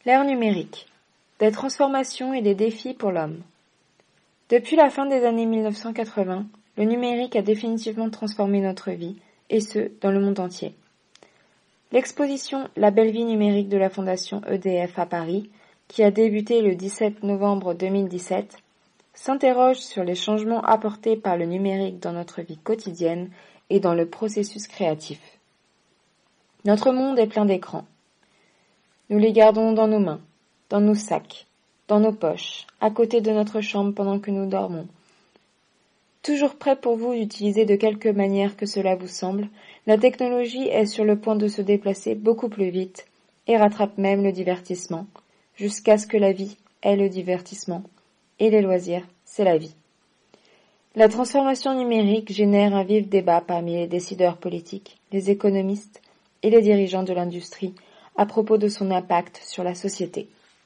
L'ère numérique. Des transformations et des défis pour l'homme. Depuis la fin des années 1980, le numérique a définitivement transformé notre vie, et ce, dans le monde entier. L'exposition La belle vie numérique de la Fondation EDF à Paris, qui a débuté le 17 novembre 2017, s'interroge sur les changements apportés par le numérique dans notre vie quotidienne et dans le processus créatif. Notre monde est plein d'écrans. Nous les gardons dans nos mains, dans nos sacs, dans nos poches, à côté de notre chambre pendant que nous dormons. Toujours prêt pour vous d'utiliser de quelque manière que cela vous semble, la technologie est sur le point de se déplacer beaucoup plus vite et rattrape même le divertissement, jusqu'à ce que la vie est le divertissement et les loisirs, c'est la vie. La transformation numérique génère un vif débat parmi les décideurs politiques, les économistes et les dirigeants de l'industrie à propos de son impact sur la société.